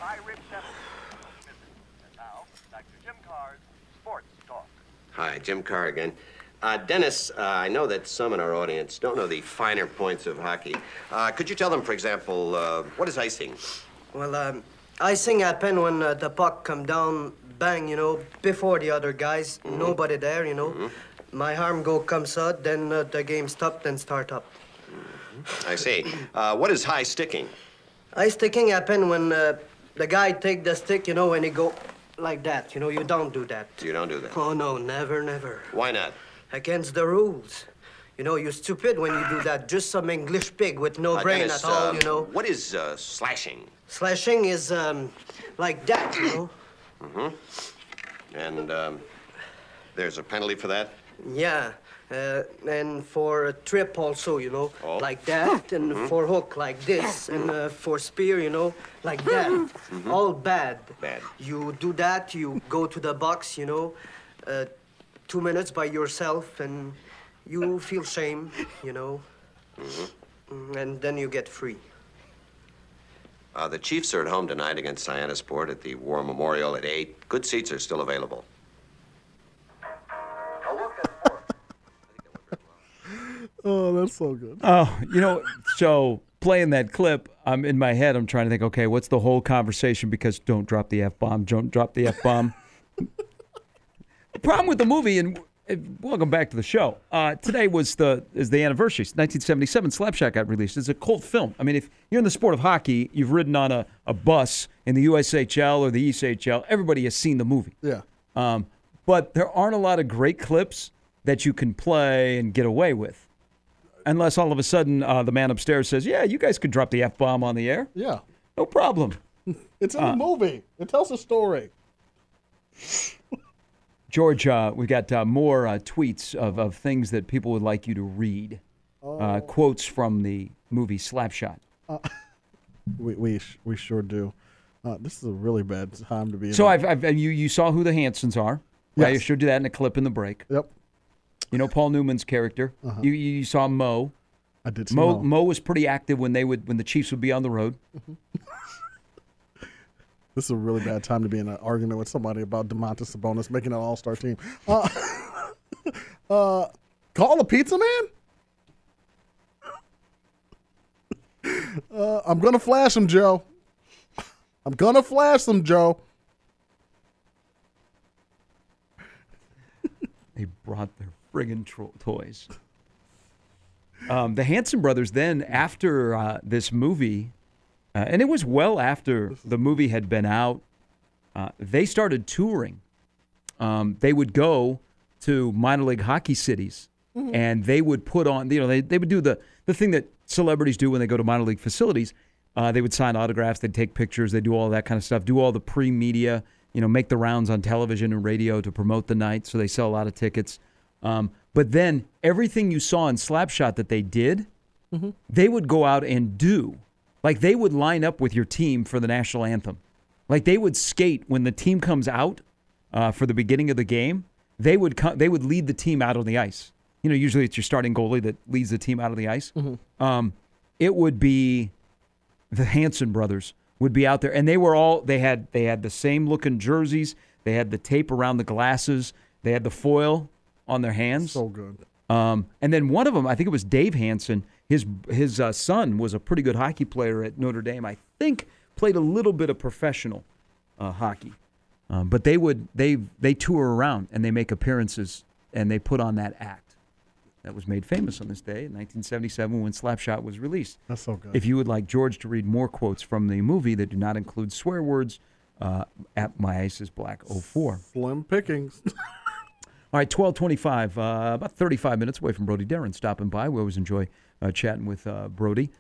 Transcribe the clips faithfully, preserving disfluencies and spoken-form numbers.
Dry Rib Seven. And now, back to Jim Carr's Sports Talk. Hi, Jim Carr again. Uh, Dennis, uh, I know that some in our audience don't know the finer points of hockey. Uh, could you tell them, for example, uh, what is icing? Well, um, icing happen when uh, the puck come down, bang, you know, before the other guys. Mm-hmm. Nobody there, you know. Mm-hmm. My arm go comes out, then uh, the game stop, then start up. Mm-hmm. I see. Uh, what is high sticking? High sticking happen when uh, the guy take the stick, you know, and he go like that. You know, you don't do that. You don't do that? Oh, no, never, never. Why not? Against the rules. You know, you're stupid when you do that. Just some English pig with no uh, brain Dennis, at all, uh, you know. What is uh, slashing? Slashing is um, like that, you know. Mm-hmm. And um, there's a penalty for that? Yeah. Uh, and for a trip also, you know, oh. like that. And mm-hmm. for hook like this. And uh, for spear, you know, like that. Mm-hmm. All bad. Bad. You do that, you go to the box, you know, uh, two minutes by yourself, and you feel shame, you know, mm-hmm. and then you get free. Uh, the Chiefs are at home tonight against Cyanosport at the War Memorial at eight. Good seats are still available. Oh, that's so good. Oh, you know, so playing that clip, I'm in my head, I'm trying to think, okay, what's the whole conversation? Because don't drop the F-bomb, don't drop the F-bomb. The problem with the movie, and welcome back to the show. Uh, today was the is the anniversary. nineteen seventy-seven, Slapshot got released. It's a cult film. I mean, if you're in the sport of hockey, you've ridden on a, a bus in the U S H L or the E C H L, everybody has seen the movie. Yeah. Um, but there aren't a lot of great clips that you can play and get away with. Unless all of a sudden uh, the man upstairs says, yeah, you guys could drop the F-bomb on the air. Yeah. No problem. It's in uh, the movie. It tells a story. George, uh, we got uh, more uh, tweets of, of things that people would like you to read. Oh. Uh, quotes from the movie Slapshot. Uh, we we we sure do. Uh, this is a really bad time to be in. So I've, I've you you saw who the Hansons are. Right? Yes. I showed you that in a clip in the break. Yep. You know Paul Newman's character. Uh-huh. You you saw Mo. I did see Mo. Mo. Mo was pretty active when they would when the Chiefs would be on the road. Mm-hmm. This is a really bad time to be in an argument with somebody about Domantas Sabonis making an all-star team. Uh, uh, call the pizza man? Uh, I'm going to flash him, Joe. I'm going to flash him, Joe. They brought their friggin' tro- toys. Um, the Hanson brothers then, after uh, this movie, uh, and it was well after the movie had been out, uh, they started touring. Um, they would go to minor league hockey cities, mm-hmm. and they would put on, you know, they, they would do the, the thing that celebrities do when they go to minor league facilities. Uh, they would sign autographs, they'd take pictures, they'd do all that kind of stuff, do all the pre-media, you know, make the rounds on television and radio to promote the night, so they sell a lot of tickets. Um, but then everything you saw in Slapshot that they did, mm-hmm. they would go out and do. Like they would line up with your team for the national anthem. Like they would skate when the team comes out uh, for the beginning of the game. They would co- they would lead the team out on the ice. You know, usually it's your starting goalie that leads the team out on the ice. Mm-hmm. Um, it would be the Hanson brothers would be out there, and they were all they had they had the same looking jerseys. They had the tape around the glasses. They had the foil on their hands. So good. Um, and then one of them, I think it was Dave Hanson, his his uh, son was a pretty good hockey player at Notre Dame. I think played a little bit of professional uh, hockey. Um, but they would they they tour around and they make appearances and they put on that act that was made famous on this day in nineteen seventy-seven when Slapshot was released. That's so good. If you would like George to read more quotes from the movie that do not include swear words, uh, at My Ice is Black oh four. Slim pickings. All right, twelve twenty-five, uh, about thirty-five minutes away from Brody Darren stopping by. We always enjoy uh, chatting with uh, Brody.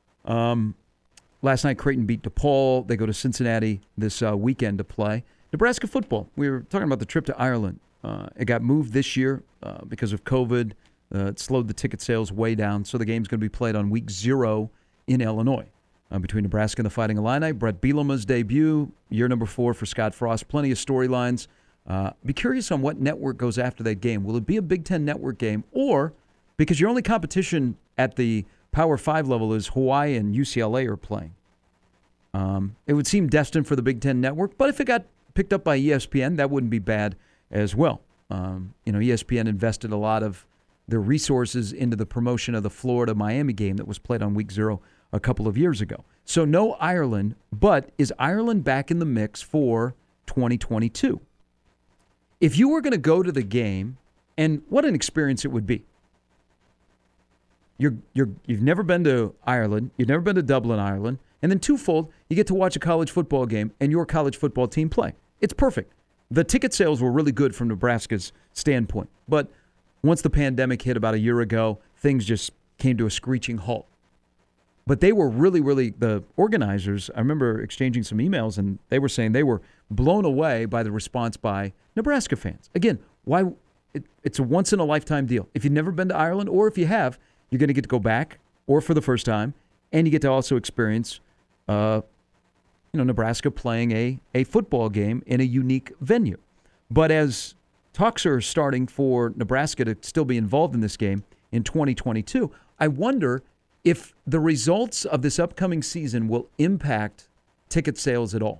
Um, last night, Creighton beat DePaul. They go to Cincinnati this uh, weekend to play. Nebraska football. We were talking about the trip to Ireland. Uh, it got moved this year uh, because of COVID. Uh, it slowed the ticket sales way down, so the game's going to be played on week zero in Illinois uh, between Nebraska and the Fighting Illini. Brett Bielema's debut, year number four for Scott Frost. Plenty of storylines. Uh, be curious on what network goes after that game. Will it be a Big Ten network game, or because your only competition at the Power Five level is Hawaii and U C L A are playing? Um, it would seem destined for the Big Ten Network, but if it got picked up by E S P N, that wouldn't be bad as well. Um, you know, E S P N invested a lot of their resources into the promotion of the Florida-Miami game that was played on week zero a couple of years ago. So no Ireland, but is Ireland back in the mix for twenty twenty-two? If you were going to go to the game, and what an experience it would be. You're, you're, you've never been to Ireland, you've never been to Dublin, Ireland, and then twofold, you get to watch a college football game and your college football team play. It's perfect. The ticket sales were really good from Nebraska's standpoint, but once the pandemic hit about a year ago, things just came to a screeching halt. But they were really, really, the organizers, I remember exchanging some emails, and they were saying they were blown away by the response by Nebraska fans. Again, why? It, it's a once-in-a-lifetime deal. If you've never been to Ireland, or if you have, you're going to get to go back, or for the first time, and you get to also experience, uh, you know, Nebraska playing a, a football game in a unique venue. But as talks are starting for Nebraska to still be involved in this game in twenty twenty-two, I wonder if the results of this upcoming season will impact ticket sales at all.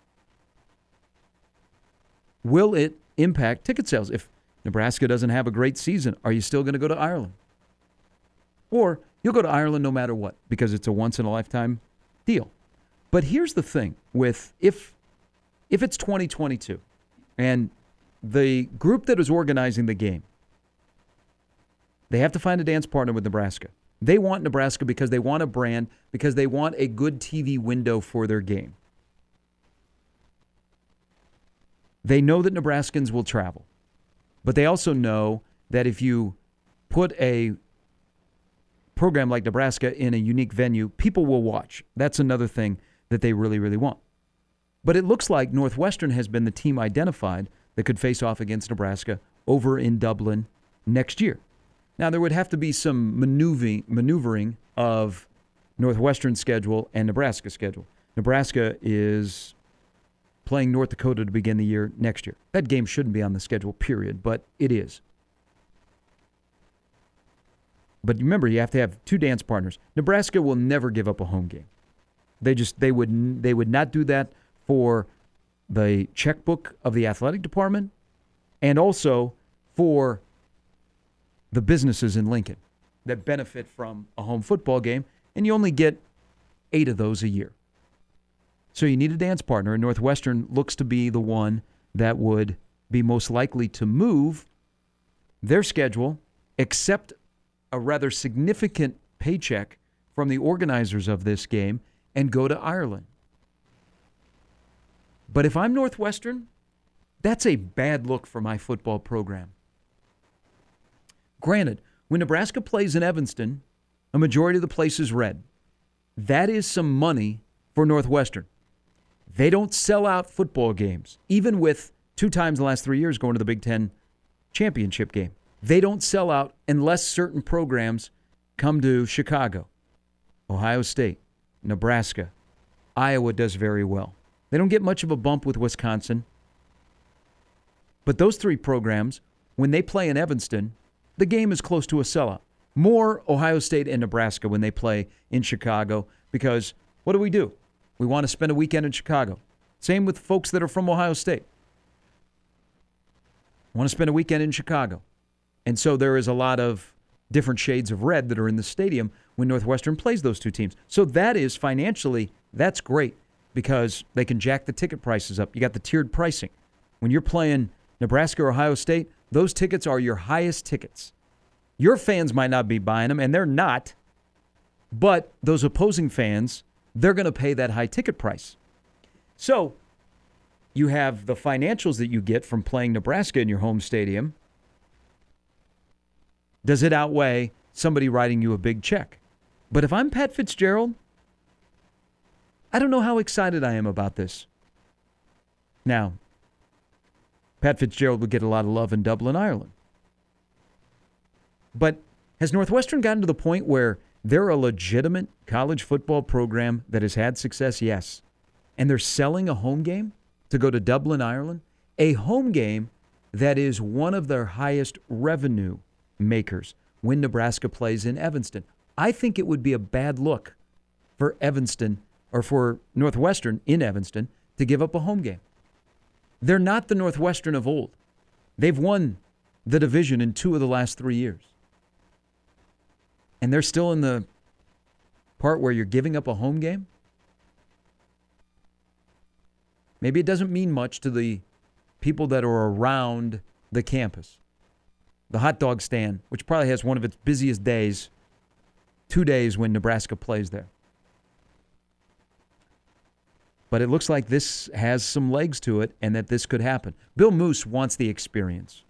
Will it impact ticket sales? If Nebraska doesn't have a great season, are you still going to go to Ireland? Or you'll go to Ireland no matter what, because it's a once-in-a-lifetime deal. But here's the thing with if if it's twenty twenty-two and the group that is organizing the game, they have to find a dance partner with Nebraska. They want Nebraska because they want a brand, because they want a good T V window for their game. They know that Nebraskans will travel, but they also know that if you put a program like Nebraska in a unique venue, people will watch. That's another thing that they really, really want. But it looks like Northwestern has been the team identified that could face off against Nebraska over in Dublin next year. Now, there would have to be some maneuvering, maneuvering of Northwestern's schedule and Nebraska's schedule. Nebraska is playing North Dakota to begin the year next year. That game shouldn't be on the schedule, period, but it is. But remember, you have to have two dance partners. Nebraska will never give up a home game. They just they would they would not do that for the checkbook of the athletic department, and also for the businesses in Lincoln that benefit from a home football game, and you only get eight of those a year. So you need a dance partner, and Northwestern looks to be the one that would be most likely to move their schedule, accept a rather significant paycheck from the organizers of this game, and go to Ireland. But if I'm Northwestern, that's a bad look for my football program. Granted, when Nebraska plays in Evanston, a majority of the place is red. That is some money for Northwestern. They don't sell out football games, even with two times the last three years going to the Big Ten championship game. They don't sell out unless certain programs come to Chicago, Ohio State, Nebraska. Iowa does very well. They don't get much of a bump with Wisconsin. But those three programs, when they play in Evanston, the game is close to a sellout. More Ohio State and Nebraska when they play in Chicago, because what do we do? We want to spend a weekend in Chicago. Same with folks that are from Ohio State. Want to spend a weekend in Chicago. And so there is a lot of different shades of red that are in the stadium when Northwestern plays those two teams. So that is financially, that's great because they can jack the ticket prices up. You got the tiered pricing. When you're playing Nebraska or Ohio State, those tickets are your highest tickets. Your fans might not be buying them, and they're not, but those opposing fans, they're going to pay that high ticket price. So you have the financials that you get from playing Nebraska in your home stadium. Does it outweigh somebody writing you a big check? But if I'm Pat Fitzgerald, I don't know how excited I am about this. Now, Pat Fitzgerald would get a lot of love in Dublin, Ireland. But has Northwestern gotten to the point where they're a legitimate college football program that has had success? Yes. And they're selling a home game to go to Dublin, Ireland? A home game that is one of their highest revenue makers when Nebraska plays in Evanston. I think it would be a bad look for Evanston or for Northwestern in Evanston to give up a home game. They're not the Northwestern of old. They've won the division in two of the last three years. And they're still in the part where you're giving up a home game? Maybe it doesn't mean much to the people that are around the campus. The hot dog stand, which probably has one of its busiest days, two days when Nebraska plays there. But it looks like this has some legs to it and that this could happen. Bill Moose wants the experience.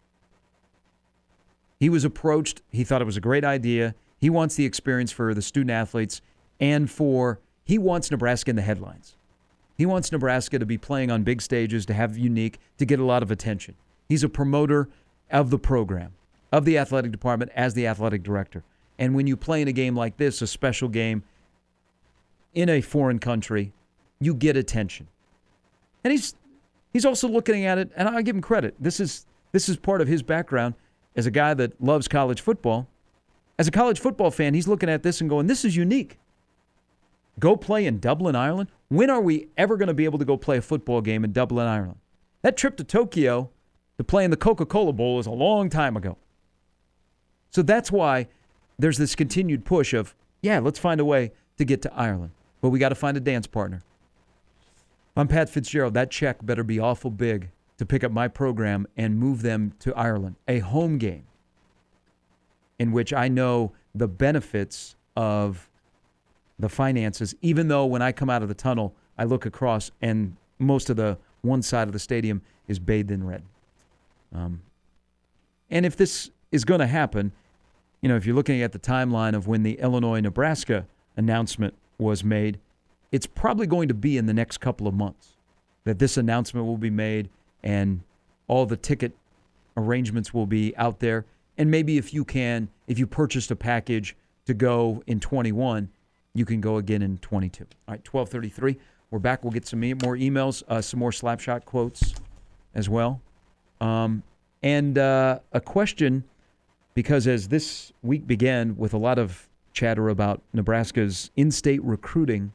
He was approached. He thought it was a great idea. He wants the experience for the student athletes and for, he wants Nebraska in the headlines. He wants Nebraska to be playing on big stages, to have unique, to get a lot of attention. He's a promoter of the program, of the athletic department as the athletic director. And when you play in a game like this, a special game in a foreign country, you get attention. And he's he's also looking at it, and I give him credit. This is this is part of his background as a guy that loves college football. As a college football fan, he's looking at this and going, this is unique. Go play in Dublin, Ireland? When are we ever going to be able to go play a football game in Dublin, Ireland? That trip to Tokyo to play in the Coca-Cola Bowl is a long time ago. So that's why there's this continued push of, yeah, let's find a way to get to Ireland. But we got to find a dance partner. I'm Pat Fitzgerald. That check better be awful big to pick up my program and move them to Ireland. A home game in which I know the benefits of the finances, even though when I come out of the tunnel, I look across and most of the one side of the stadium is bathed in red. Um, and if this is going to happen, you know, if you're looking at the timeline of when the Illinois-Nebraska announcement was made, it's probably going to be in the next couple of months that this announcement will be made and all the ticket arrangements will be out there. And maybe if you can, if you purchased a package to go in twenty-one, you can go again in twenty-two. All right, twelve thirty-three. We're back. We'll get some e- more emails, uh, some more Slapshot quotes as well. Um, and uh, a question, because as this week began with a lot of chatter about Nebraska's in-state recruiting,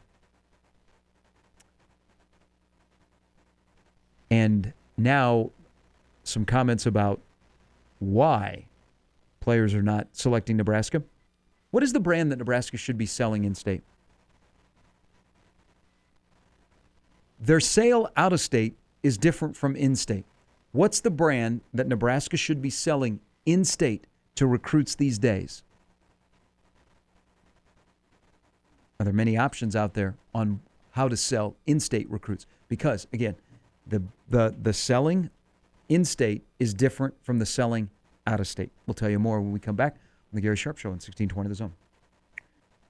and now some comments about why players are not selecting Nebraska. What is the brand that Nebraska should be selling in-state? Their sale out-of-state is different from in-state. What's the brand that Nebraska should be selling in-state to recruits these days? Are there many options out there on how to sell in-state recruits? Because, again, the the the selling in-state is different from the selling out-of-state. We'll tell you more when we come back on the Gary Sharp Show on sixteen twenty The Zone.